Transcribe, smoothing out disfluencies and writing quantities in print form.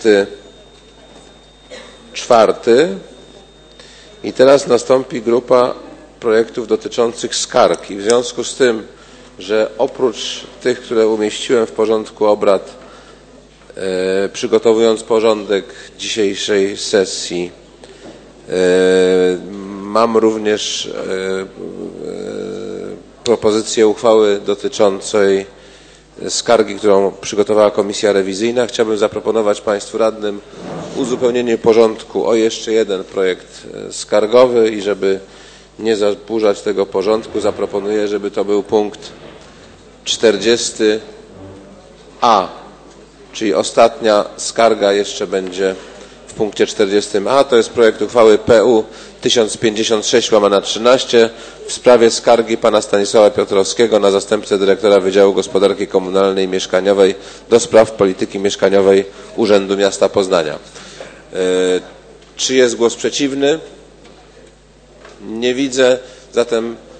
24. I teraz nastąpi grupa projektów dotyczących skarg. I w związku z tym, że oprócz tych, które umieściłem w porządku obrad, przygotowując porządek dzisiejszej sesji, mam również propozycję uchwały dotyczącej skargi, którą przygotowała Komisja Rewizyjna. Chciałbym zaproponować Państwu radnym uzupełnienie porządku o jeszcze jeden projekt skargowy i żeby nie zaburzać tego porządku, zaproponuję, żeby to był punkt 40a, czyli ostatnia skarga jeszcze będzie w punkcie 40a. To jest projekt uchwały PU 1056/13 w sprawie skargi pana Stanisława Piotrowskiego na zastępcę dyrektora Wydziału Gospodarki Komunalnej i Mieszkaniowej do spraw polityki mieszkaniowej Urzędu Miasta Poznania. Czy jest głos przeciwny? Nie widzę. Zatem